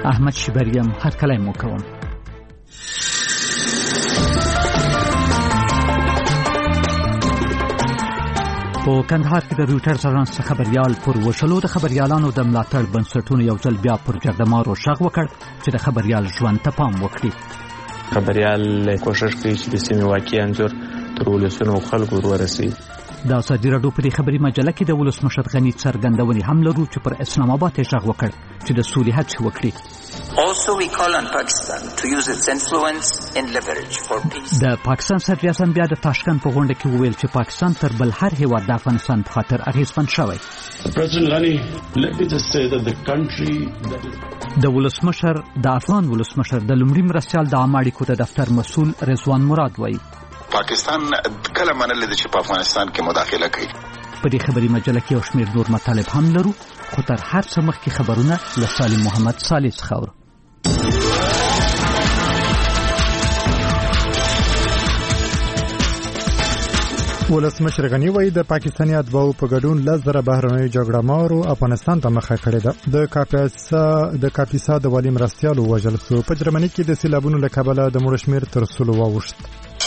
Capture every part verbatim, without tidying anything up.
احمد شبریم هرکلی مو کوم. په کندهار کې د رویټرز اژانس خبريال پر وشلو د خبريالانو د ملاتړ بنسټونو یو ځل بیا پر جګړهمارو شغ وکړ چې د خبريال ژوند ته پام وکړي. خبريال کوشش کوي چې د سیمې واقعي انځور تر ولسونو خلکو ورسوي. د ازادي راډیو په دې خبري مجله کې د ولسمشر غني څرګندونې هم لرو چې پر اسلام آباد یې شغ وکړ چې د سولې هڅې وکړي. Also we call on Pakistan to use its influence and leverage for peace. د پاکستان صدر اعظم بیا د تاشکند په غونډه کې وویل چې پاکستان تر بل هر هیواد د افغانستان په خاطر اغیزمن شوی. President Ghani, let me just say that the country that د ولسمشر د افغان ولسمشر د لومړي مرستیال د عامه اړیکو د دفتر مسؤل رضوان مراد وایي پاکستان کله منل دي چې په افغانستان کې مداخله کوي. په دې خبري مجله کې یو شمېر نور مطالب هم لرو، خو تر هر څه مخکې خبرونه له سالم محمد صالح څخه اورو. ولسمشر غني وایي د پاکستاني اتباعو په ګډون لس زره بهرنیو جګړه مارو افغانستان ته مخه کړې ده. د کاپیسا د کاپیسا د والي مرستیالو وژل شو. په جرمني کې د سیلابونو له کبله د مړو شمېر تر سلو واوښت.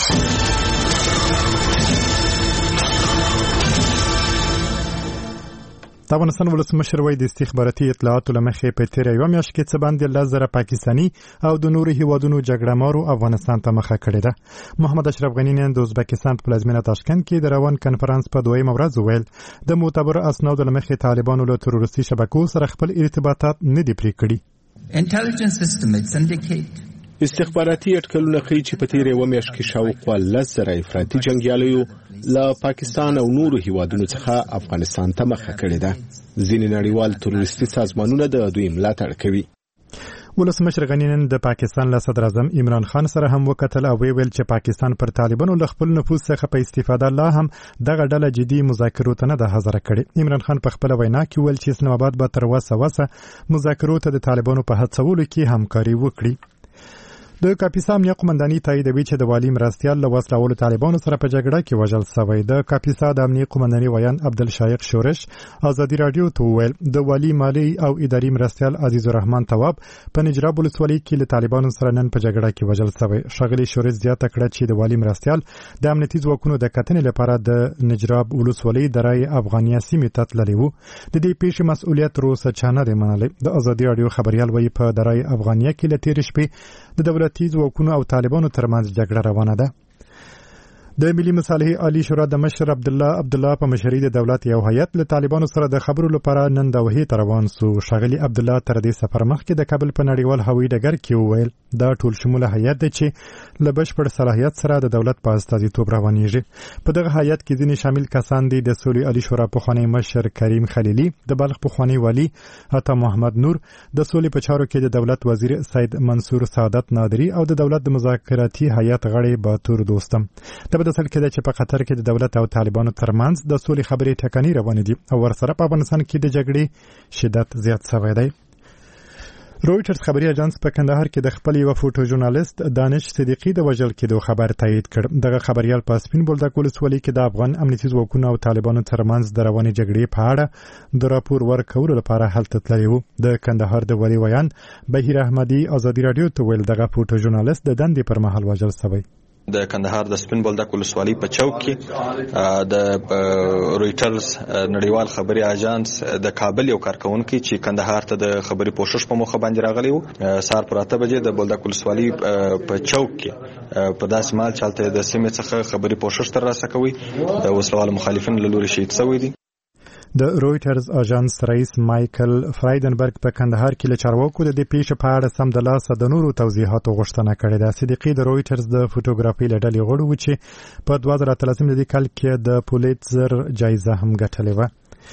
د افغانستان ولسمشر وایي د استخباراتي اطلاعاتو له مخې په تېره یوه میاشت کې څه باندې لس زره پاکستاني او د نورو هیوادونو جګړه مارو افغانستان ته مخه کړې ده. محمد اشرف غني نن د ازبکستان په پلازمینه تاشکند کې د روان کنفرانس په دویمه ورځ وویل د معتبرو اسنادو له مخې طالبانو له تروریستي شبکو سره خپل ارتباطات نه دي پرې کړي. استخباراتي اټکلونه ښیي چې په تېره یوه میاشت کې شاوخوا لس زره افراطي جنګیالیو له پاکستان او نورو هیوادونو څخه افغانستان ته مخه کړې ده. ځینې نړیوال تروریستي سازمانونه د دوی ملاتړ کوي. ولسمشر غني نن د پاکستان له صدر اعظم عمران خان سره هم وکتل او ویل چې پاکستان پر طالبانو له خپل نفوذ څخه په استفاده لا هم دغه ډله جدي مذاکرو ته نه ده حاضر کړي. عمران خان په خپل وینا کې ویل چې اسلام آباد به تر وسه وسه مذاکرو ته د طالبانو په هڅولو کې همکاري وکړي. د کاپیسا امنیه قومنداني تاییدوي چې د والي مرستیال له وسلهوالو طالبانو سره په جګړه کې وژل شوی. د کاپیسا د امنیه قومنداني ویان عبدالشایق شورش ازادي راډیو ته وویل د والي مالی او اداري مرستیال عزیز الرحمن تواب په نجراب ولسوالۍ کې له طالبانو سره نن په جګړه کې وژل شوی. ښاغلي شورش زیاته کړه چې د والي مرستیال د امنیتي ځواکونو د کتنې لپاره د نجراب ولسوالۍ د رای افغانیه سیمې ته تللی و. د دې پیښې مسؤلیت تر اوسه چا نه دی منلی. د ازادي راډیو خبریال وایي په د رای افغانیه کې له تېرې شپې د دولتي ځواکونو او طالبانو ترمنځ جګړه روانه ده. د ملي مصالحې عالی شورا د مشر عبد الله عبد الله په مشرۍ د دولت یو هیئت له طالبانو سره د خبرو لپاره نن د وحی ته روان سو. ښاغلي عبد الله تر دې سفر مخکې د کابل په نړیوال هوایي ډګر کې وویل دا ټول شموله هیئت دی چې له بشپړ صلاحیت سره د دولت په استازیتوب روانېږي. په دغه هیئت کې ځینې شامل کسان دي د سولې عالی شورا پخوانی مشر کریم خلیلي، د بلخ پخوانی والي عطا محمد نور، د سولې په چارو کې د دولت وزیر سید منصور سعادت نادری او د دولت د مذاکراتي هیئت غړی باتور دوستم. د بدسل کې چې په قطر کې د دولت او طالبانو ترمنځ د سولې خبرې ټکنۍ روانې دي او ورسره په افغانستان کې د جګړې شدت زیات شوی دی. رویټرز خبري اژانس په کندهار کې د خپل یو فوټو ژورنالیست دانش صدیقی د وژل کېدو خبر تایید کړ. دغه خبريال په سپین بولدک ولسوالۍ کې د افغان امنیتي ځواکونو او طالبانو ترمنځ د روانې جګړې په اړه د راپور ورکولو لپاره هلته تللی و. د کندهار د والي ویان بهیر احمدي ازادي راډیو ته ویل دغه فوټو ژورنالیست د دندې پر مهال وژل شوی. د کندهار د سپین بولدک ولسوالۍ په چوک کې د رویټرز نړیوال خبري اژانس د کابل یو کارکونکي چې کندهار ته د خبري پوښښ په موخه باندې راغلی و سار پر اته بجې د بولدک ولسوالۍ په چوک کې په داسې مال چالته د سیمې څخه خبري پوښښ تر راسه کوي د وسلوال مخالفین له لوري شهید شوی دي. د رویټرز اژانس رئیس مایکل فرایدنبرګ په کندهار کې له چارواکو د دې پیښې په اړه سمدلاسه د نورو توضیحاتو غوښتنه کړې ده. صدیقی د رویټرز د فوټوګرافي له ډلې غړو و چې په دوه زره اتلسم د دې کال کې د پولیتزر جایزه هم ګټلې وه.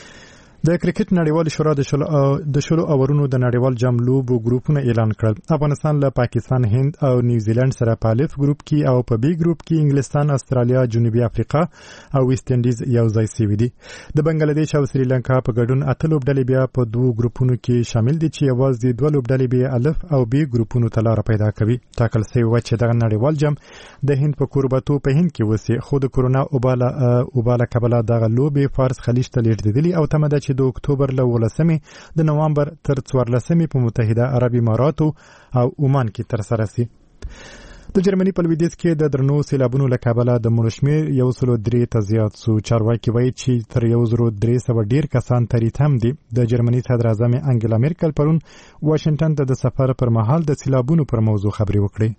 د کرکټ نړیوال شورا د شلو د شلو اورونو د نړیوال جام لوبو ګروپونه اعلان کړل. افغانستان له پاکستان، هند او نیوزیلند سره په الف ګروپ کې او په بی ګروپ کې انګلستان، استرالیا، جنوبي افریقا او ویسټ انډیز یو ځای شوي دي. د بنگلاديش او سریلانکا په ګډون اته لوبډلې بیا په دوه ګروپونو کې شامل دي چې یوازې دوه لوبډلې به الف او بی ګروپونو ته لار پیدا کوي. ټاکل شوی و چې دغه نړیوال جام د هند په کوربتو په هند کې وسی خو د کورونا اوباله اوباله کبله دغه لوبې فارس خلیج ته لیږدېدلې او تمه ده چې چې د اکتوبر له ولسمې د نوامبر تر څوارلسمې په متحده عرب اماراتو او عمان کې ترسره شي. د جرمني په لویدیځ کې د درنو سیلابونو له کبله د مړو شمېر یو سلو درې ته زیات سو. چارواکي وایي چې تر یو زرو درې سوه ډېر کسان تریت هم دي. د جرمني صدر اعظم انګلا میرکل پرون واشنګټن ته د سفر پر مهال د سیلابونو پر موضوع خبرې وکړې.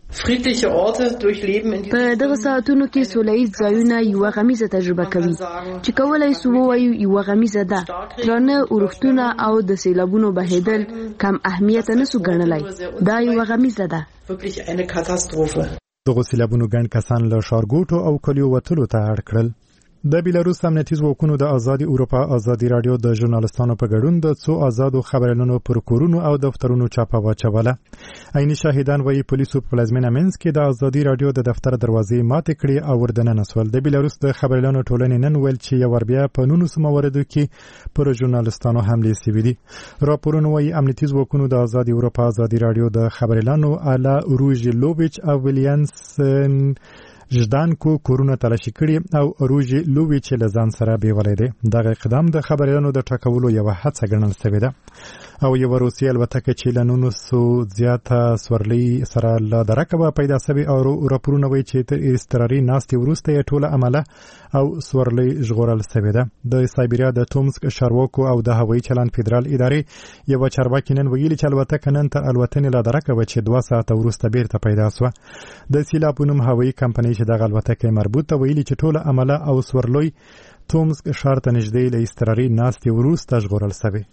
په دغه ساعتونو کې سولهییز ځایونه یوه غمیزه تجربه کوي چې کولای سو ووایو یوه غمیزه ده. درانه اورښتونه او د سیلابونو بهیدل کم اهمیت نه سو ګڼلی. دا یوه غمیزه ده. دغه سیلابونو ګڼ کسان له ښارګوټو او کلیو وتلو ته اړ کړل. د بیلاروس امنیتي ځواکونو د ازادي اروپا ازادي رادیو د ژورنالستانو په ګډون د څو آزادو خبريالانو پر کورونو او دفترونو چاپه واچوله. عیني شاهدان وایي پولیسو په پلازمینه منځ کې د ازادي رادیو د دفتر دروازې ماتې کړې او وردننه سول. د بیلاروس د خبريالانو ټولنې نن ویل چې یو ور بیا په نولسو مواردو کې پر ژورنالستانو حملې شوې دي. راپورونه وایي امنیتي ځواکونو د ازادي اروپا ازادي رادیو د خبريالانو الا روژلوویچ او ویلیانسن ژدانکو کورونه تلاشي کړي او روژي لوویچ له ځان سره بیولې دي. دغه اقدام د خبريالانو د ټاکولو یو هڅه ګڼل شوې ده. او یو روسي الوتکه چې له نولسو زیاته سورلۍ سره له درکه پیدا شوې او راپورونه وایي چې تر اضطراري ناستې وروسته یې ټوله عمله او سورلۍ ژغورل شوې ده. د سایبریا د تومسک ښاروالو او د هوایي چلند فدرال ادارې یو چارواکي نن ویلي چې الوتکه نن تر الوتنې له درکه و چې دوه ساعته وروسته بیرته پیدا شوه. د سیلابونو هوایي کمپنۍ چې دغه الوتکه مربوطه ویلي چې ټوله عمله او سورلۍ تومسک ښار ته نږدې له اضطراري ناستې وروسته ژغورل شوې.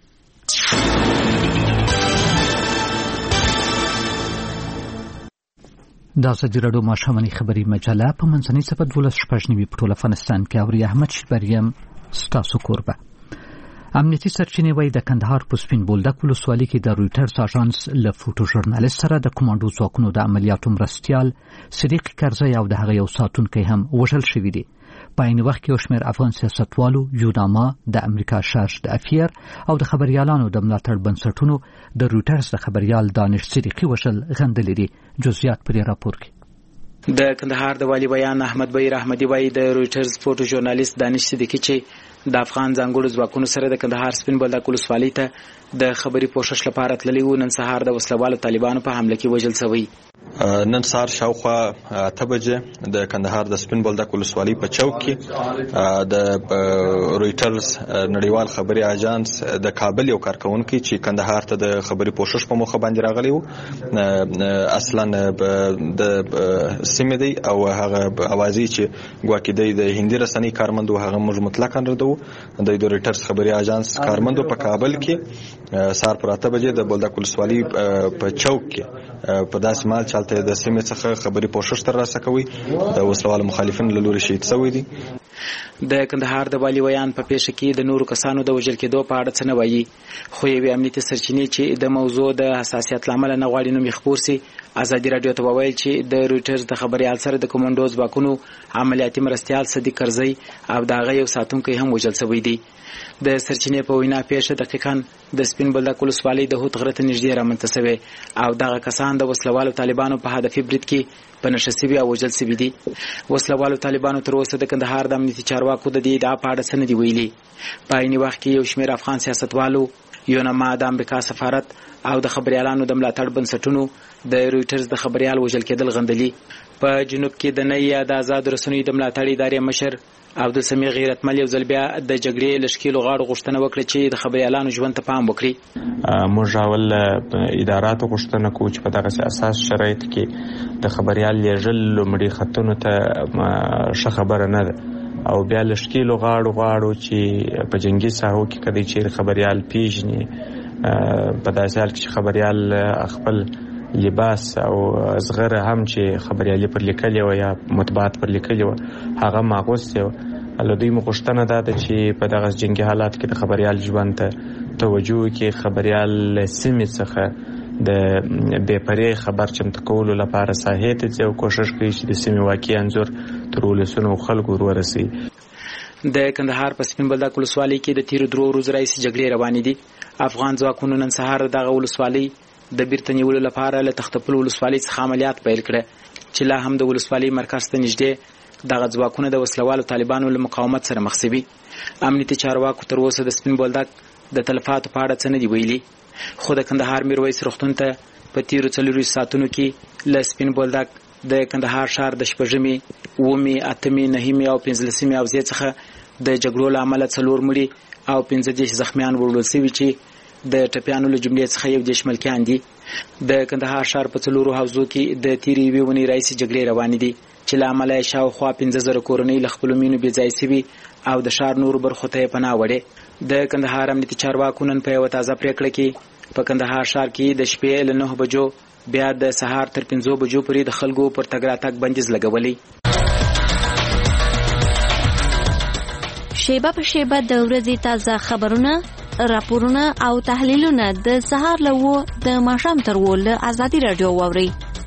دا ازادي راډیو ماښامنۍ خبري مجله په منځنۍ صفحه دولس شپږ نوي په ټول افغانستان کې اوري. احمد شیبریم ستاسو کوربه. امنیتي سرچینې وایي د کندهار په سپین بولدک ولسوالۍ کې د رویټرز اژانس له فوټو ژورنالیست سره د کمانډو ځواکونو د عملیاتو مرستیال صدیق کرزی او د هغه یو ساتونکی هم وژل شوي دي. په عین وخت کې یو شمېر افغان سیاستوالو یوناما د امریکا شارج د افیر او د خبريالانو د ملاتړ بنسټونو د رویټرز د خبريال دانش صدیقي وژل غندلي دي. جزئیات پر راپور کې. د کندهار د والی بیان احمد بهیر احمدي وایي د رویټرز فوټو ژورنالیست دانش صدیقي چې د افغان ځانګړو ځواکونو سره د کندهار سپین بولدک ولسوالۍ ته د خبري پوښښ لپاره تللی و، نن سهار د وسلوالو طالبانو په حمله کې وژل شوی. نن سهار شاوخوا اته بجې د کندهار د سپین بولدک ولسوالۍ په چوک کې د رویټرز نړیوال خبري اژانس د کابل یو کارکونکي چې کندهار ته د خبري پوښښ په موخه باندې راغلی و، اصلا د سیمې دی او هغه اوازي چې ګواکې دی د هندي رسنۍ کارمند و، هغه موږ مطلقاً ردو. د رویټرز خبري اژانس کارمند په کابل کې سهار پر اته بجې د بولدک ولسوالۍ په چوک کې په داسې مال چالته د سیمې څخه خبري پوښښ ترلاسه کوي د وسلوال مخالفین له لوري شهید شوی دي. د کندهار د والی ویان په پیښه کې د نورو کسانو د وژل کېدو په اړه څه نه وایي، خو یوې امنیتي سرچینې چې د موضوع د حساسیت له امله نه غواړي نوم یې خپور سي ازادي راډیو ته وویل چې د رویټرز د خبريال سره د کمانډو ځواکونو عملیاتي مرستیال صدیق کرزی او د هغه یو ساتونکی هم وژل شوی دی. د سرچینې په وینا پیښه دقیقاً د سپین بولدک ولسوالۍ د هوت غره ته نږدې رامنځته شوې او دغه کسان د وسلوالو طالبانو په هدفي برید کې په نشه شوي او وژل شوي دي. وسلوالو طالبانو تر اوسه د کندهار د امنیتي چارواکو د دې ادعا په اړه څه نه دي ویلي. په عین وخت کې یو شمېر افغان سیاستوالو، یوناما د امریکا سفارت او د خبريالانو د ملاتړ بنسټونو د رویټرز د خبريال وژل کېدل غندلي. په جنوب کې د نیا د آزاد رسنیو د ملاتړ ادارې مشر عبد السمیع غیرتمل یو ځل بیا د جګړې لشکېلو غاړو غوښتنه وکړه چې د خبريالانو ژوند ته پام وکړي. موږ اول اداراتو غوښتنه کوو چې په دغه اساس شرایط کې د خبريال لیږل لومړي خطونو ته ښه خبره نه ده او بیا لشکېلو غاړو غاړو چې په جنگي ساحو کې کدی چې خبريال پیژني په داسې حال کې چې خبريال خپل لباس او زغره هم چې خبريالي پر لیکلي و یا مطبوعات پر لیکلي و هغه ماغوسته و. لدوی مغشتنه ده چې په دغه جنگي حالات کې د خبريال ژوند ته توجه کې خبريال سیمې څخه د بې پرې خبر چمتو کولو لپاره ساحې ته ځي او کوشش کوي چې د سیمې واقعي انځور تر ولسونو خلکو ورسي. د کندهار په سپین بولدک ولسوالۍ کې د تیرو درو ورځو راهیسې جګړې روانې دي. افغان ځواکونو نن سهار دغه ولسوالۍ د بیرته نیولو لپاره له تختپل ولسوالۍ څخه عملیات پیل کړه چې لا هم د ولسوالۍ مرکز ته نږدې دغه ځواکونه د وسلوالو طالبانو له مقاومت سره مخ شوي. امنیتي چارواکو تر اوسه د سپین بولدک د تلفاتو په اړه څه نه دي ویلي، خو د کندهار میرویس روغتون ته په تیرو څلورویشتو ساعتونو کې له سپین بولدک د کندهار ښار د شپږمې، اوومې، اتمې، نهمې او پنځلسمې حوزې څخه د جګړو له امله څلور مړي او پنځه دېرش زخمیان وړل شوي چې د ټپیانو له جملې څخه یو دېرش ملکیان دي. د کندهار ښار په څلورو حوزو کې د تیرې یوې اونۍ راهیسې جګړې روانې دي چې له امله یې شاوخوا پنځه زره کورنۍ له خپلو مینو بېځایه شوي او د ښار نورو برخو ته یې پناه وړې. د کندهار امنیتي چارواکو نن په یوه تازه پریکړه کې په کندهار ښار کې د شپې له نهو بجو بیا د سهار تر پنځو بجو پورې د خلکو پر تګ راتګ بندیز لګولی. شیبه په شیبه د ورځې تازه خبرونه، راپورونه او تحلیلونه د سهار له اوو د ماښام تر اوو له ازادي راډیو واورئ.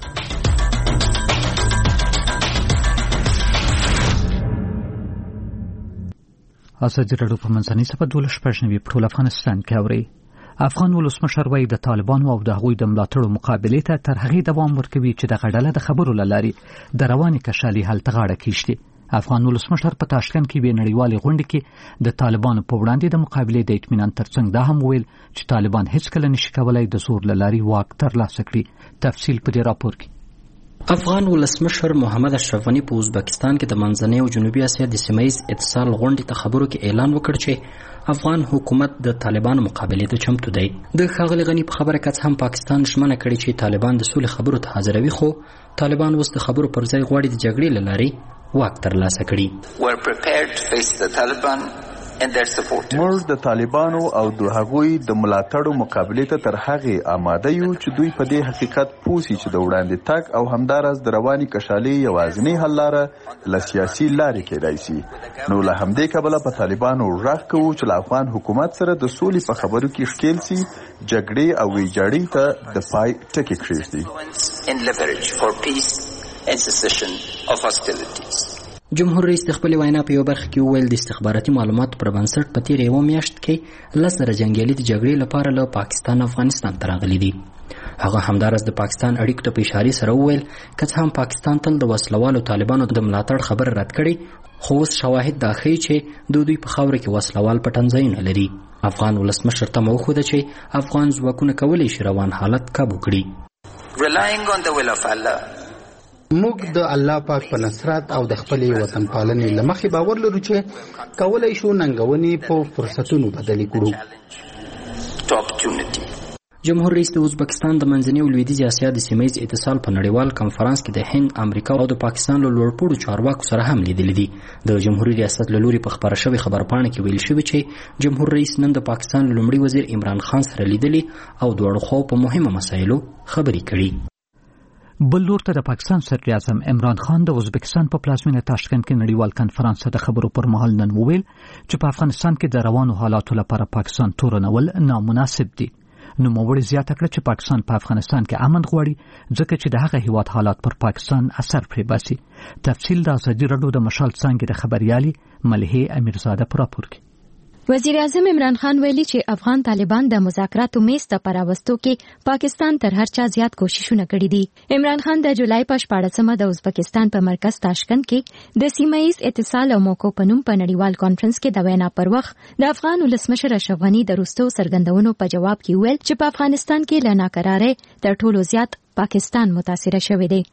ازادي راډیو په منځنۍ سپه دولس شپږ نوي په ټول افغانستان کې اوري. افغان ولسمشر وایي د طالبانو او د هغوی د ملاتړو مقابلې ته تر هغې دوام ورکوي چې دغه ډله د خبرو له لارې د روانې کشالۍ حل ته غاړه کېږدي. افغان ولسمشر په تاشکند کې یوې نړیوالې غونډې کې د طالبانو په وړاندې د مقابلې د اطمینان ترڅنګ دا هم وویل چې طالبان هیڅکله نشي کولی د زور له لارې واک ترلاسه کړي. تفصیل په دې راپور کې. افغان ولسمشر محمد اشرف غني په ازبکستان کې د منځنۍ او جنوبي اسیا د سیمه‌ییز اتصال غونډې ته خبرو کې اعلان وکړ چې افغان حکومت د طالبانو مقابلې ته چمتو دی. د ښاغلي غني په خبره کڅ هم پاکستان ژمنه کړې چې طالبان د سولې خبرو ته حاضروي، خو طالبان اوس د خبرو پر ځای غواړي د جګړې له لارې واک ترلاسه کړي. موږ د طالبانو او د هغوی د ملاتړو مقابلې ته تر هغې آماده یو چې دوی په دې حقیقت پوه شي چې د وړاندې تګ او همداراز د رواني کشالۍ یوازینۍ حل لاره له سیاسي لارې کېدای شي. نو له همدې کبله په طالبانو غږ کوو چې له افغان حکومت سره د سولې په خبرو کې ښکېل شي، جګړې او ویجاړۍ ته د پای ټکي کېږدي. جمهور رئیس د خپلې وینا په یو برخه کې وویل د استخباراتي معلوماتو پر بنسټ په تېره یوه میاشت کې لس زره جنګیالي د جګړې لپاره له پاکستان افغانستان ته راغلي دي. هغه همداراز د پاکستان اړیکو ته په اشارې سره وویل که څه هم پاکستان تل د وسلوالو طالبانو د ملاتړ خبره رد کړې، خو اوس شواهد دا ښیي چې د دوی په خاوره کې وسلوال پټنځایونه لري. افغان ولسمشر تمه وښوده چې افغان ځواکونه کولی شي روان حالت کابو کړي. موږ د الله پاک په نصرت او د خپلې وطن پالنې له مخې باور لرو چې کولی شو ننګونې په فرصتونو بدلې کړو. جمهور رئیس د ازبکستان د منځنۍ او لویدیځې اسیا د سیمه‌ییز اتصال په نړیوال کنفرانس کې د هند، امریکا او د پاکستان له لوړپوړو چارواکو سره هم لیدلي دي. د جمهوریت ریاست له لوري په خپاره شوې خبرپاڼه کې ویل شوي چې جمهور رئیس نن د پاکستان لومړي وزیر عمران خان سره لیدلي او دواړو خواو په مهمه مسایلو خبرې کړي. بل لور ته د پاکستان صدر اعظم عمران خان د ازبکستان په پلازمینه تاشکند کې نړیوال کنفرانس د خبرو پر مهال نن وویل چې په افغانستان کې د روانو حالاتو لپاره پاکستان تورنول نامناسب دي. نوموړي زیاته کړه چې پاکستان په افغانستان کې امن غواړي ځکه چې د هغه هیواد حالات پر پاکستان اثر پرې باسي. تفصیل د ازادي راډیو د مشال څانګې د خبريالي ملهې امیرزاده پر راپور کې. وزیر اعظم عمران خان ویلي چې افغان طالبان د مذاکراتو میز ته پراوستو کې پاکستان تر هر چا زیات کوششونه کړي دي. عمران خان د جولای په شپاړسمه د ازبکستان په مرکز تاشکند کې د سیمه‌ییز اتصال او موقعو په نوم په نړیوال کانفرنس کې د وینا پر وخت د افغان ولسمشر اشرف غني د وروستو څرګندونو په جواب کې ویل چې په افغانستان کې له ناکرارۍ تر ټولو زیات پاکستان متاثره شوی دی.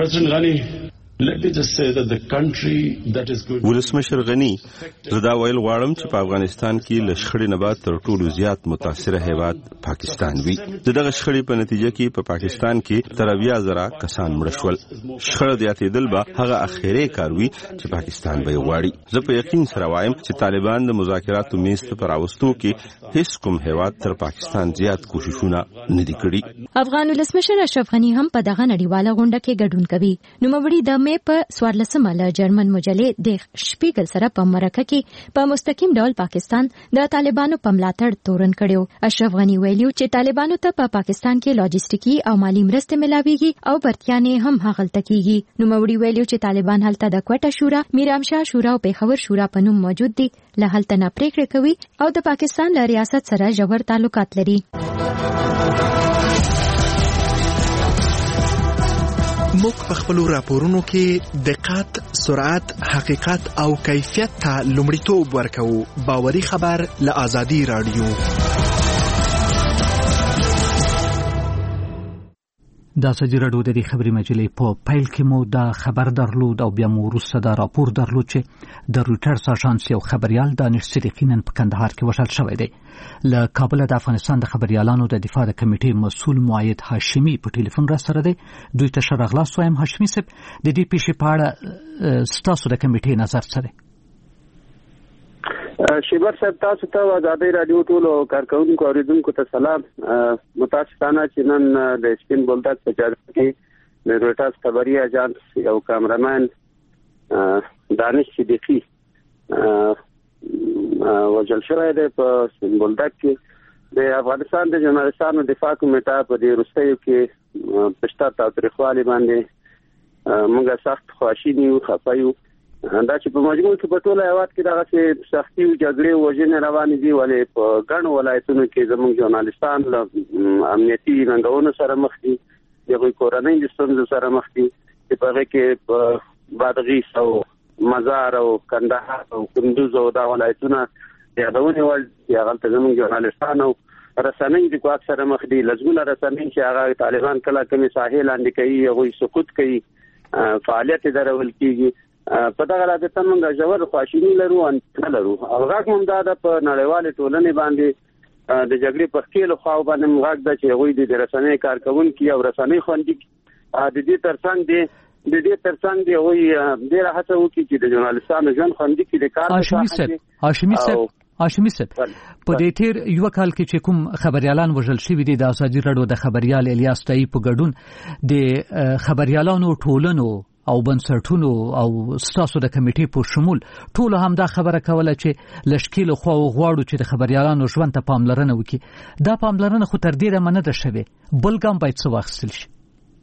ولسمشر غني زه دا ویل غواړم چې په افغانستان کې له شخړې نه بعد تر ټولو زیات متاثره هیواد پاکستان وي. دغه شخړې په نتیجه کې په پاکستان کې تر اویا زره کسان مړه شول. شخړه زیاتېدل به هغه اخیری کار وي چې پاکستان به غواړي. زه په یقین سره وایم چې طالبان د مذاکراتو میز ته پراوستو کې هیڅ کوم هیواد تر پاکستان زیات کوششونه نه دي کړي. افغان ولسمشر اشرف غني هم په دغه نړیواله غونډه کې ګډون کوي. نوموړي د مې په څوارلسمه له جرمن مجلې د شپیګل سره په مرکه کې په مستقیم ډول پاکستان د طالبانو په ملاتړ تورن کړو. اشرف غني ویلي چې طالبانو ته په پاکستان کې لاجستیکي او مالی مرستې ملاويږي او برتیانې هم هغلته کیږي. نوموړي ویلي چې طالبان هلته د کوټه شورا، میرامشاه شورا او پیښور شورا په نوم موجود دي، له هلته نه پریکړه کوي او د پاکستان له ریاست سره ژور تعلقات لري. موږ په خپل راپورونو کې دقت، سرعت، حقیقت او کیفیت ته لومړیتوب ورکوو. باوري خبر له آزادي رادیو. د ازادي راډیو د دې خبري مجلې په پیل کې مو دا خبر درلود او بیا مو وروسته دا راپور درلود چې د رویټرز اژانس یو خبريال دانش صدیقی نن په کندهار کې وشل شوی دی. له کابل د افغانستان د خبريالانو د دفاع د کمیټې مسؤل معید هاشمي په ټلیفون را سره دی. دوی ته ښه راغلاست وایم. هاشمي صاحب، د دې پیښې په اړه ستاسو د کمیټې نظر څه دی؟ شیبر صاحب، تاسو ته ازادي رادیو ټول کارکونکو اوریدونکو ته سلام. متاسفانه چې نن د سپین بولدک په جګړه کې د رویټرز خبري اژانس یو کامرمن دانش صدیقی وژل شوی دی په سپین بولدک کې. د افغانستان د ژورنالستانو دفاع کمیټه په دې وروستیو کې پښتا تاریخوالي باندې موږ سخت خواشینی او خفه یو. دا چې په مجموع کې په ټول هیواد کې دغه څه سختي او جګړې وژنې روانې دي، ولې په ګڼو ولایتونو کې زموږ ژورنالستان له امنیتي ننګونو سره مخ دي، د کورنۍ د ستونزو سره مخ دي چې په هغه کې په بادغیس او مزار او کندهار او کندوز او دا ولایتونه یادونه ول چې هغه زموږ ژورنالستان او رسنۍ د کوڅه سره مخ دي. لږونه رسنۍ چې هغه طالبان کله کمی ساحل لاندې کوي او سقوط کوي، فعالیت درول کیږي. په دغه رابطه موږ ژور خواشینی لرو ان لرو او هغه کوم دا د نړیوال ټولنې باندې د جګړې په خېلو خو باندې موږ د چې غوي د رسنۍ کارکونکو او رسنۍ خوندي د دې ترڅنګ دي د دې ترڅنګ دی وي ډیره هڅه وکړي چې د ژورنالستانو ژوند خوندي کړي د کار په هاشمي صاحب هاشمي صاحب په دې تیر یو کال کې چې کوم خبريالان وژل شوی دي د ازادي راډیو د خبريال الیاس تای په ګډون د خبريالانو ټولنو او بنسټونو او ستاسو د کمیټې په شمول ټول هم دا خبره کوله چې لشکیل خو غواړو چې د خبريالانو ژوند ته پاملرنه وکړي. دا پاملرنه خو تر دې نه ده شوی، بل ګام باید څه واخیستل شي.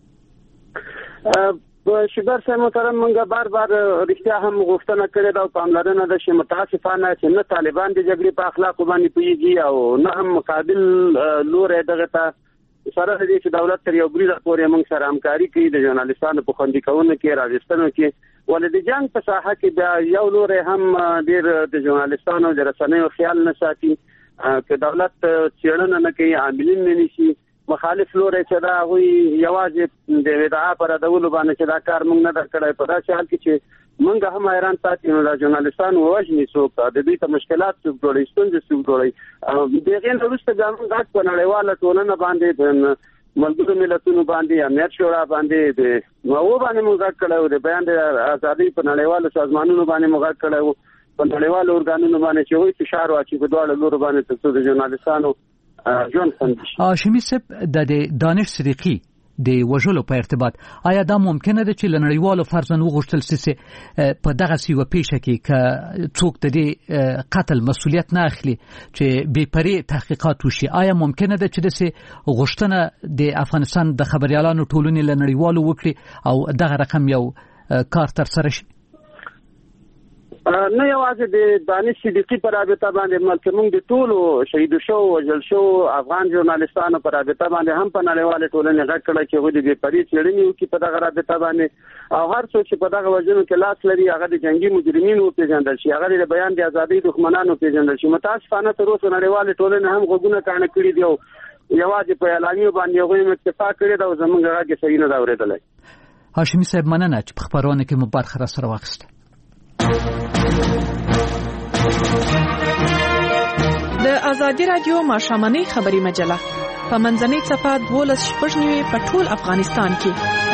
شیبر صاحب محترم، موږ بار بار رښتیا هم غوښتنه کړې ده او پاملرنه ده چې متاسفانه چې نه طالبان د جګړې په اخلاقو باندې پوهیږي او نه هم مقابل لوري دغه ته سره دې چې دولت تر یو بریده پورې موږ سره همکاري کوي د ژورنالستانو په خوندي کولو کې راځستنو کې، ولې د جنگ په ساحه کې بیا یو لوري هم ډېر د ژورنالستانو د رسنیو خیال نه ساتي چې دولت چیرنه نه کوي، عاملین نه نشي، مخالف لوري چې دا غوي یوازې د ودعا پر دولو باندې چې دا کار موږ نه درکړای. په داسې حال کې چې موږ هم حیران ساتي نو د ژورنالستانو وژنې څوک د دې ته مشکلات څوک جوړي، ستونزې څوک جوړي. دغه نه وروسته ګامونږ په نړیواله ټولنه باندې د ملګرو ملتونو باندې امنیت شورا باندې د نو باندې موږ کړو د بیان د ازادي په نړیوالو سازمانونو باندې موږ کړو، په نړیوالو ارګانونو باندې چې وایي فشار واچي په دواړو لورو باندې ترڅو د ژورنالستانو ژوند خوندي شي. هاشمي صاحب، د دانش صدیقی د وژلو په ارتباط آیا دا ممکنه ده چې لنړیوالو فرضاً وغوښتل سي په دغه سی و پیښه کې ک څوک د دې قتل مسؤلیت نه اخلي چې بې پرې تحقیقات وشي؟ آیا ممکنه ده چې د سي غوښتنه د افغانستان د خبريالانو ټولنې لنړیوالو وکړي او دغه رقم یو کار تر سره شي؟ نه یوازې د دانش صدیقی پر رابطه باندې بلکې موږ د ټولو شهید شو وژل شو افغان ژورنالستانو پر رابطه باندې هم په نړیواله ټولنه غږ کړی چې غوډي به پرې چړنی وکړي په دغه رابطه باندې او هر څوک چې په دغه وژنو کې لاس لري هغه د جنگي مجرمینو پیژندل شي، هغه د بیان د ازادۍ دښمنانو پیژندل شي. متاسفانه تر اوسه نړیواله ټولنه هم غوږونه کاڼه کړي دي او یوازې په اعلانیو باندې غوښمه اتفاق کړی دا زمونږ هغه صحیح نه دا اورېدل. هاشمي صاحب، مننه چې په خبرونه کې مو برخه را سره واخیسته. د ازادي رادیو ماښامنۍ خبري مجله په منځنۍ صفحه دولس شپږ نیوي په ټول افغانستان کې.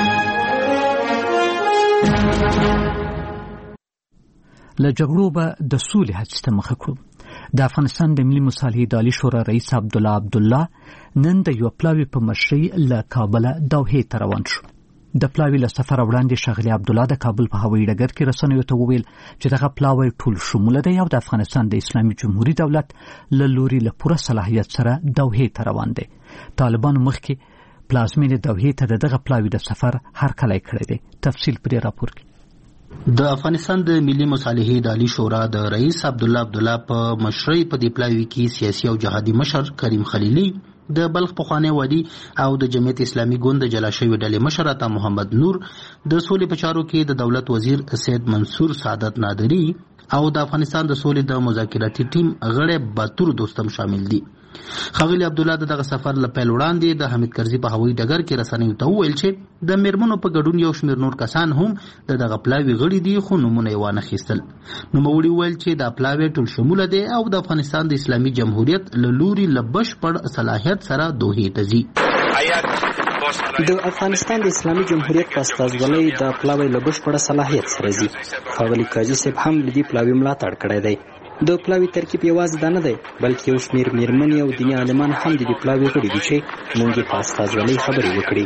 له جګړو به د سولې هڅې ته مخه کړو. د افغانستان د ملي مصالحې د عالي شورا رئیس عبدالله عبدالله نن د یو پلاوي په مشرۍ له کابله دوحې ته روان شو. د پلاوي له سفر وړاندې ښاغلي عبدالله د کابل په هوایي ډګر کې رسنیو ته وویل چې دغه پلاوی ټول شموله دی او د افغانستان د اسلامي جمهوریت دولت له لوري له پوره صلاحیت سره دوحې ته روان دی. طالبانو مخکې پلازمینې دوحې ته دغه پلاوي د سفر هرکلی کړی دی. تفصیل په دې راپور کې. د افغانستان د ملي مصالحې د عالي شورا د رئیس عبدالله عبدالله په مشرۍ په دې پلاوي کې سیاسي او جهادي مشر کریم خلیلي د بلخ پخوانی وادي او د جمعیت اسلامي ګوند جلا شوی ډلې مشر عطا محمد نور، د سولې په چارو کې د دولت وزیر سید منصور سعادت نادری او د افغانستان د سولې د مذاکراتي ټیم غړی باتور دوستم شامل دي. ښاغلي عبدالله دغه سفر له پیل وړاندې د حمید کرزي په هوایي ډګر کې رسنیو ته وویل چې د میرمنو په ګډون یو شمېر نور کسان هم د دغه پلاوي غړي دي، خو نومونه یې وانخیستل. نوموړي وویل چې دا پلاوی ټول شموله دی او د افغانستان د اسلامي جمهوریت له لوري له بشپړ صلاحیت سره دوحې ته ځي. د افغانستان د اسلامي جمهوریت په استازولۍ د پلاوی له بشپړ صلاحیت سره ځي. ښاغلي قاضي صاحب هم د دې پلاوي ملاتړ کړی دی. د پلاوي ترکیب یوازې دا نه دی، بلکې یو شمېر میرمنې او دیني عالمان هم د دې پلاوي غړي دي چې موږ یې په استازولۍ خبرې وکړې.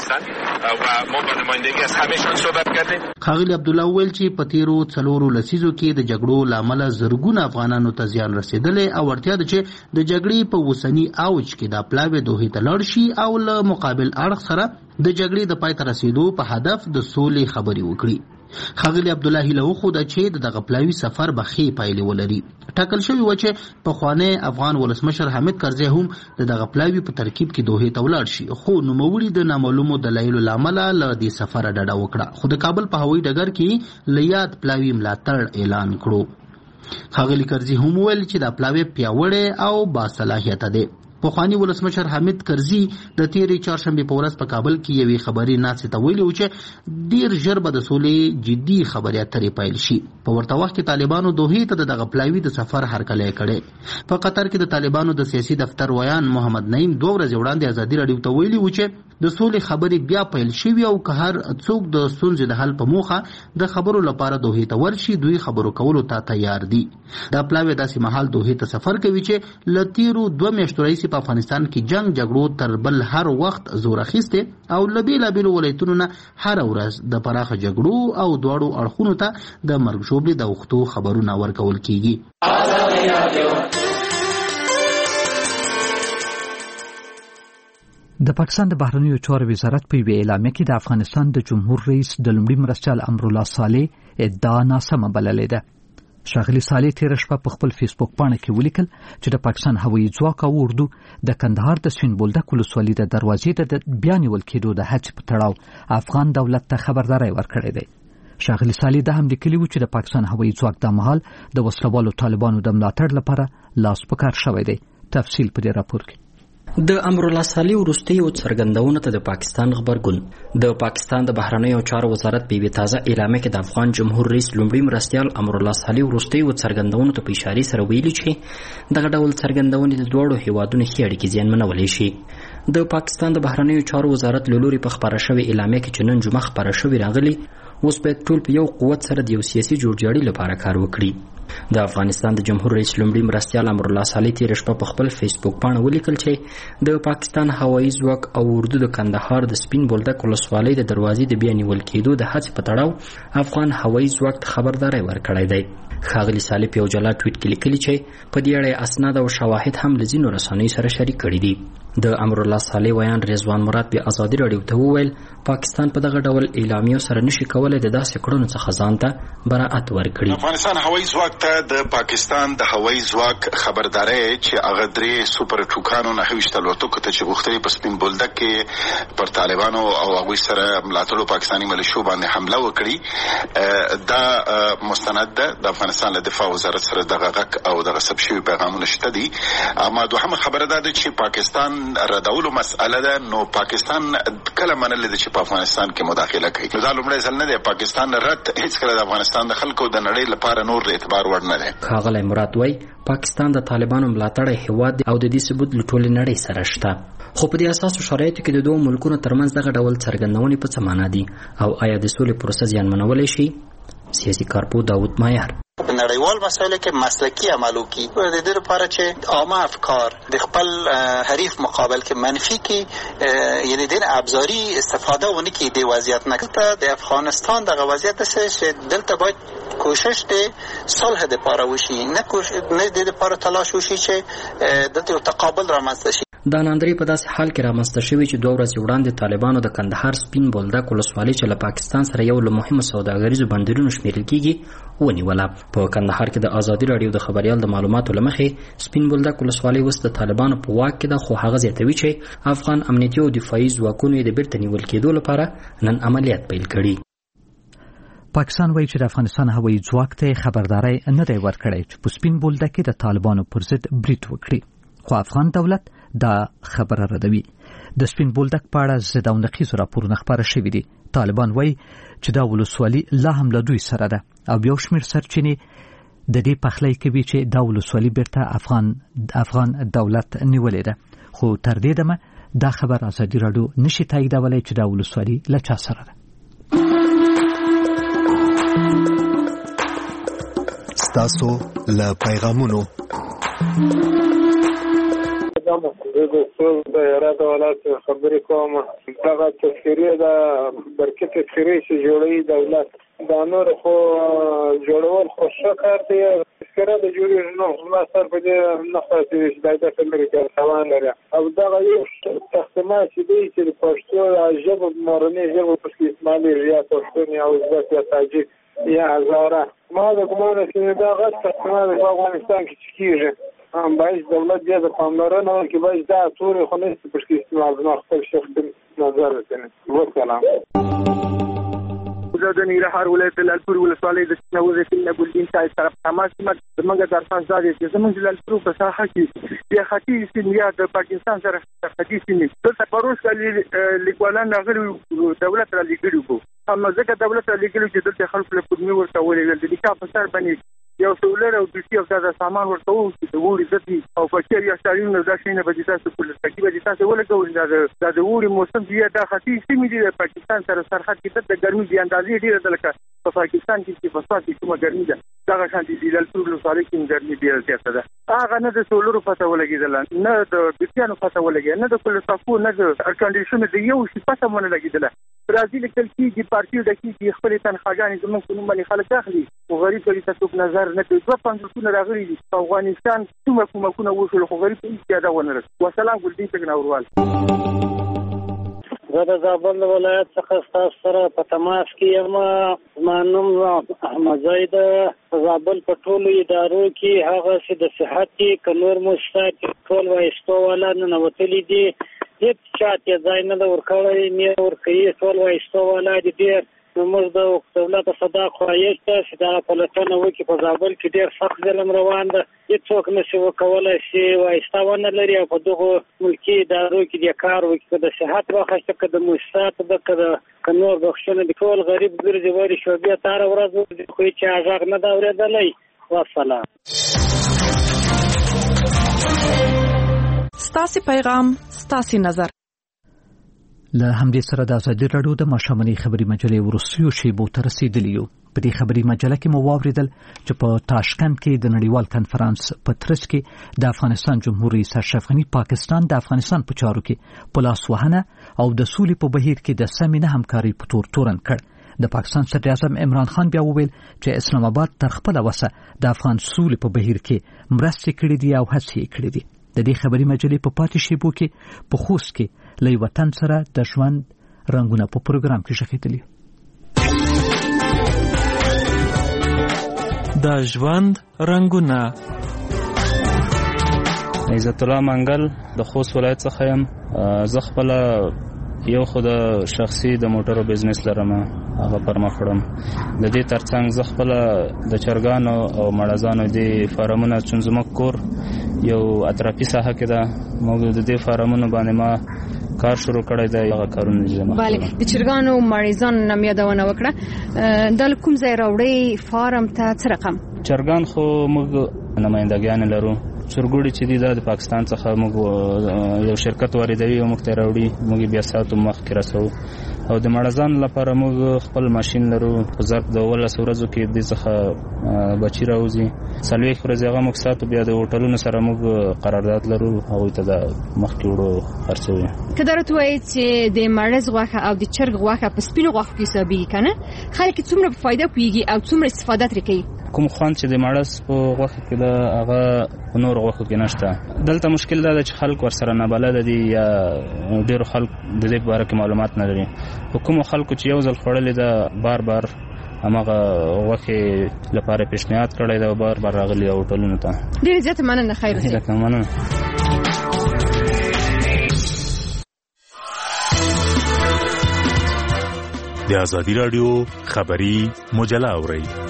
ښاغلي عبدالله وویل چې په تیرو څلورو لسیزو کې د جګړو له امله زرګونه افغانانو ته زیان رسېدلی او اړتیا ده چې د جګړې په اوسني اوج کې دا پلاوی دوحې ته لاړ شي او له مقابل اړخ سره د جګړې د پای ته رسېدو په هدف د سولې خبرې وکړي. ښاغلي عبدالله هیله وښوده چې د دغه پلاوي سفر به ښې پایلې ولري. ټاکل شوي وه چې پخوانی افغان ولسمشر حامد کرزی هم د دغه پلاوي په ترکیب کې دوحې ته ولاړ شي، خو نوموړي د نامعلومو دلایلو له امله له دې سفره ډډه وکړه، خو د کابل په هوایي ډګر کې له یاد پلاوي ملاتړ اعلان کړو. ښاغلي کرزي هم وویل چې دا پلاوی پیاوړی او باصلاحیته دی. پخوانی ولسمشر حامد کرزي د تیرې چهارشنبې په ورځ په کابل کې یوې خبري ناستې ته ویلي و چې ډیر ژر به د سولې جدي خبرې اترې پیل شي. په ورته وخت کې طالبانو دوحې ته د دغه پلاوي د سفر هرکلی کړی. په قطر کې د طالبانو د سیاسي دفتر ویان محمد نعیم دوه ورځې وړاندې ازادي راډیو ته ویلي و چې د سولې خبرې بیا پیل شوي او که هر څوک د ستونزې د حل په موخه د خبرو لپاره دوحې ته ورشي، دوی خبرو کولو ته تیار دي. دا پلاوی داسې مهال دوحې ته سفر کوي چې له تیرو دوه میاشتو راهیسې په افغانستان کې جنگ جګړو تر بل هر وخت زور اخیستی او له بېلابېلو ولایتونو نه هره ورځ د پراخه جګړو او دواړو اړخونو ته د مرګ ژوبلې د اوښتو خبرونه ورکول کیږي. د پاکستان د بهرنیو چارو وزارت په یوه اعلامیه کې د افغانستان د جمهور رئیس د لومړي مرستیال امرالله صالح ادعا ناسمه بللې ده. ښاغلي صالح تېره شپه په خپل فیسبوک پاڼه کې ولیکل چې د پاکستان هوایي ځواک او اردو د کندهار د سپین بولدک ولسوالۍ د دروازې د بیا نیول کېدو د هڅې په تړاو افغان دولت ته خبرداری ورکړی دی. ښاغلي صالح دا هم لیکلي و چې د پاکستان هوایي ځواک دا مهال د وسلوالو طالبانو د ملاتړ لپاره لاس په کار شوی دی. تفصیل په دې راپور کې. د امرالله صالح وروستیو څرګندونو ته د پاکستان غبرګون. د پاکستان د بهرنیو چارو وزارت په یوه تازه اعلامیه کې د افغان جمهور رئیس لومړي مرستیال امرالله صالح وروستیو څرګندونو ته په اشارې سره ویلي چې دغه ډول څرګندونې د دواړو هیوادونو ښې اړیکې زیانمنولی شي. د پاکستان د بهرنیو چارو وزارت له لوري په خپاره شوې اعلامیه کې چې نن جمعه خپاره شوې راغلي، اوس باید ټول په یو قوت سره د یو سیاسي جوړجاړي لپاره کار وکړي. د افغانستان د جمهور رئیس لومړي مرستیال امرالله صالح تېره شپه په خپل فیسبوک پاڼه ولیکل چې د پاکستان هوایي ځواک او اردو د کندهار د سپین بولدک ولسوالۍ د دروازې د بیا نیول کېدو د هڅې په تړاو افغان هوایي ځواک ته خبرداری ورکړی دی. ښاغلي صالح په یو جلا ټویټ کې لیکلي چې په دې اړه اسناد او شواهد هم له ځینو رسنیو سره شریک کړي دي. د امرالله صالح ویان رضوان مراد په ازادي راډیو ته وویل پاکستان په دغه ډول اعلامیو سره نشي کولای د داسې کړنو څخه ځان ته براءت ورکړي. افغانستان هوایي ځواک ته د پاکستان د هوایي ځواک خبرداري چې هغه درې سوپر ټوکانو نه هیڅ الوتکو ته چې غوښتلې په سپین بولدک کې پر طالبانو او هغوی سره ملاتړو پاکستاني ملیشو باندې حمله وکړي، دا مستند ده. د افغانستان له دفاع وزارت سره دغه غږ او دغه ثبت شوي پیغامونه شته دي. اما دوهمه خبره ده چې پاکستان ردولو مسأله ده، نو پاکستان کله منلې ده چې په افغانستان کې مداخله کوي. نو دا لومړی ځل نه دی. پاکستان رد هیڅ کله د افغانستان د خلکو د نړۍ لپاره نور د اعتبار وړ نه دی. ښاغلی مراد وایي پاکستان د طالبانو ملاتړی هیواد دی او د دې ثبوت له ټولې نړۍ سره شته. خو په دې اساسو شرایطو کې د دوه ملکونو ترمنځ دغه ډول څرګندونې په څه معنا دي او آیا د سولې پروسه زیانمنولی شي؟ سیاسي کارپو داود مایار په نړیوال مسایلو کې مسلکی عمل وکړي د دې لپاره چې عامه افکار د خپل حریف مقابل کې منفي کې یعنی د ابزاری استفاده ونه کړي د وضعیت نه ته د افغانستان د وضعیت څخه چې دلته باید کوشش د صلح د لپاره وشي، نه کوشش نه د لپاره تلاش وشي چې د تقابل رامنځته شي. دا ناندري په داسې حال کې رامنځته شوې چې دوه ورځې وړاندې طالبانو د کندهار سپین بولدک ولسوالۍ چې له پاکستان سره یو له مهمو سوداګریزو بندرونو شمیرل کیږي ونیوله. په کندهار کې د ازادي راډیو د خبريال د معلوماتو لمخې سپین بولدک ولسوالۍ اوس د طالبانو په واک کې ده، خو هغه زیاتوي چې افغان امنیتي او دفاعي ځواکونو د بیرته نیول کېدو لپاره نن عملیات پیل کړي. پاکستان وایي چې د افغانستان هوایي ځواک ته خبرداري نه دی ورکړی چې په سپین بولدک کې د طالبانو پر ضد برید وکړي، خو افغان دولت دا خبره ردوي. د سپین بولدک په اړه ضد او نقیض راپورونه خپاره شوي دي. طالبان وایي چې دا ولسوالي لا هم له دوی سره ده او یو شمېر سرچینې د دې پخلی کوي چې دا ولسوالي بیرته افغان افغان دولت نیولې ده، خو تر دې دمه دا خبر ازادي راډیو نشي تاییدولی چې دا ولسوالي له چا سره ده. ستاسو له پیغامونو زه د ټول د اراده ولایت خبرې کوم. دغه تذکرې د برکې تذکرې چې جوړوي دولت دا نور خو جوړول خو ښه کار دی. تذکره د جوړېږي نو ما سر په دې نه خلاصېږي چې دا داسې لرې کار توان لري. او دغه یو تختما چې دی چې د پښتو ژبه مورنۍ ژبه پکې استعمالېږي، یا پښتون یا ازبک یا تاجک یا هزاره. ما د ګمانه چې دا غټ تختما د افغانستان کې چې کېږي هم باید دولت دې د پاملرنه وکړي، باید دا تورې خو نه شي پکې استعمال نه خپل شخصي نظر وکړي. وسلام. زه د ننګرهار ولایت لالپور ولسوالۍ د نوزه کلینه ګلدین صاحب طرف تماس کوم. زموږ درخواست دا دی چې زموږ لالپور په ساحه کې د ختیځ سیمه د پاکستان سره ختیځ سیمه دلته پروس کلی لیکوالان راغلي دولت را لګړي وو. هم ځکه دولت را لګړي چې دلته خلک له کومې ورته ولېږل د نکاح په سر باندې یو سولر او د سی او د سامان ورته وو چې د ووري ځتي او فکر یا شارینو د شینه په تاسو په لسکي به تاسو ولګول دا د ووري موسم دی د ختیځ سیمه دی د پاکستان سره سرحد کې د ګرمي دی اندازې ډیره دلته په پاکستان کې چې په ساتي کومه ګرمي ده دا شانتي دی لالپور ولسوالۍ کې ګرمي ډیره زیاته ده. هغه نه د سولر پته ولګیدل، نه د بيتانو پته ولګیدل، نه د کل صفو، نه د ایر کنډیشن دی یو شي پته مونږ لګیدل. برازیل کې چې پارټي د کې خپل تنخواګانې زموږ په نوم باندې خلک اخلي او غریب کلی تاسو په نظر نه کوي. دوه پنځوسونه راغلي دي په افغانستان کومه کومه کومه وشول خو غریب هیڅ یاد ونه رس. وسلام ګلدین څنګه اوروال. زه د زابل ولایت څخه تاسو سره په تماس کې یم. زما نوم احمد زید. زابل په ټولو ادارو کې هغه چې د صحت کې کنور مستات ټول وایستو والا نه نوتلی دي، هیڅ چاته ځای نه ورکړی نه ورکړي، ټول وایستو والا دي. ډېر موږ د دولت صدا خوایښت چې دا پلټنه وکړي. په زابل کې ډېر سخت ظلم روان ده، هیڅوک نشي وکولای چې وایستا ونه لري او په دغو ملکي ادارو کې د کار وکړي. د صحت واخیسته که د مؤسساتو ده که د که نور بخښنه د ټول غریب ګرځي واري شعبې تاره ورځ خو هېچا غږ نه ده اورېدلی. وسلام. ستاسې پیغام ستاسې نظر. له همدې سره د ازادي راډیو د ماښامنۍ خبري مجلې وروستیو شیبو ته رسېدلي یو. په دې خبري مجله کې مو واورېدل چې په تاشکند کې د نړیوال کنفرانس په ترڅ کې د افغانستان جمهور رئیس اشرف غني پاکستان د افغانستان په چارو کې په لاس وهنه او د سولې په بهیر کې د سمې نه همکارۍ په تور تورن کړ. د پاکستان صدر اعظم عمران خان بیا وویل چې اسلام آباد تر خپله وسه د افغان سولې په بهیر کې مرستې کړې دي او هڅې یې کړې دي. د دې خبري مجلې په پاتې شیبو کې په خوست کې له وطن سره د ژوند رنګونه په پروګرام کې ښخېدلي. د ژوند رنګونه. عزت الله منګل د خوست ولایت څخه یم. زه خپل یو خو د شخصي د موټرو بزنس لرم، هغه پر مخ وړم. د دې ترڅنګ زه خپل د چرګانو او مړزانو د فارمونو چې زموږ کور یو اطرافي ساحه کې ده، موږ د دې فارمونو باندې ما کار شروع کړی دی. هغه کارونه چې ما bale د چرګانو مړزانو نم یادونه وکړه. د کوم ځای راوړی فارم ته څه رقم؟ چرګان خو موږ نمائندګان لرو. چرګوړي چې دی د پاکستان څخه موږ یو شرکت واردوي او موږ ته راوړي، موږ بیا ساتو مخکې رسو. او د مړزان لپاره موږ خپل ماشين لرو. په ظرف د ولس ورځو کې د څخه بچی راوځي. څلوېښت ورځې هغه موږ ساتو. بیا د هوټلونو سره موږ قرارداد لرو، هغوی ته د مخکې وړو خرڅوي. که درته وایي چې د مړز غوښه او د چرګ غوښه په سپینو غوښو کې حسابېږي که نه، خلک څومره په فایده پوهېږي او څومره استفاده ترې کوي؟ کوم خوند چې د ماړس په غوښه کې دا هغه نور غوښه کې نشته. دلته مشکل دا چې خلک ورسره نه بلد دي یا ډېر خلک د دې باره کې معلومات نه لري. کوم خلکو چې یو ځل خوړلې دا بار بار همغه غوښه لپاره پیشنهاد کړی دا بار بار راغلي او ټولنه ته ډېر زیات مننه. خیر ځکه مننه. د ازادي رادیو خبری مجله اورئ.